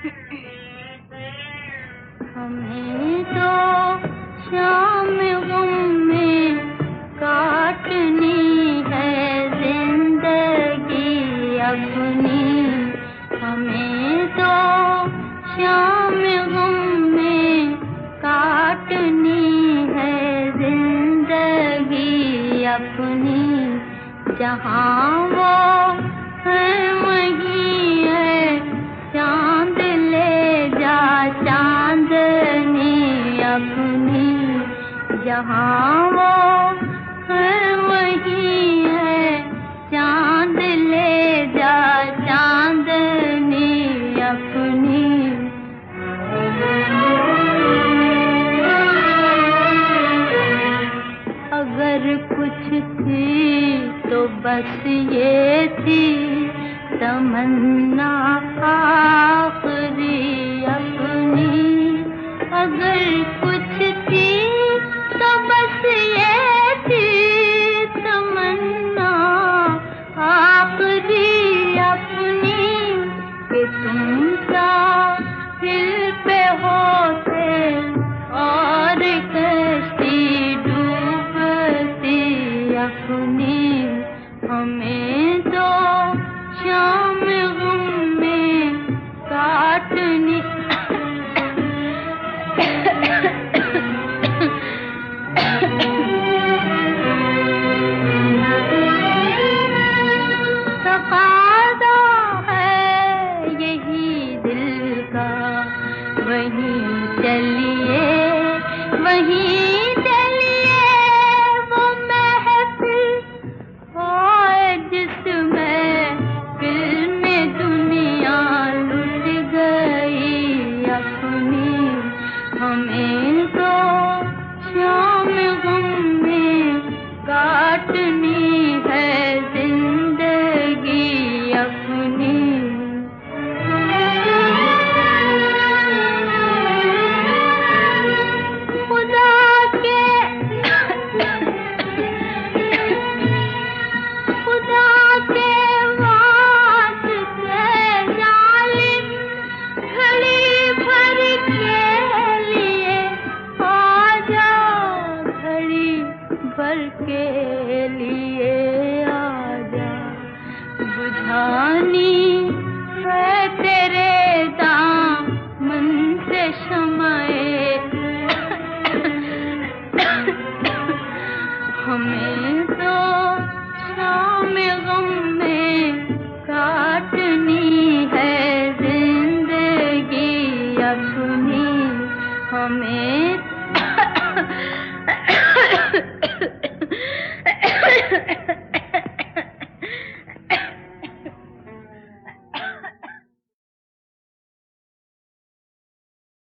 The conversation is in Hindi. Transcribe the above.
हमें तो शाम गम में काटनी है जिंदगी अपनी। हमें तो शाम गम में काटनी है जिंदगी अपनी। जहाँ वो है वहीं है चांद, ले जा चांदनी अपनी। जहाँ वो है वहीं है चांद, ले जा चांदनी अपनी। अगर कुछ थी तो बस ये थी तमन्ना आखिरी अपनी। अगर कुछ थी तो बस ये थी तमन्ना आखिरी अपनी कि तुम साहिल पे होते और कश्ती डूबती अपनी। हमें तो शाम गम में काटनी तकाज़ा है यही दिल का। वहीं चलिए वहीं चलिए वो महफिल होए जिसमें फिल्म दुनिया लुट गई अपनी। हमें तो शाम गम में काटनी है जिंदगी अपनी। खुदा के वास्ते जालिम घड़ी भर के लिए आ जा, घड़ी भर के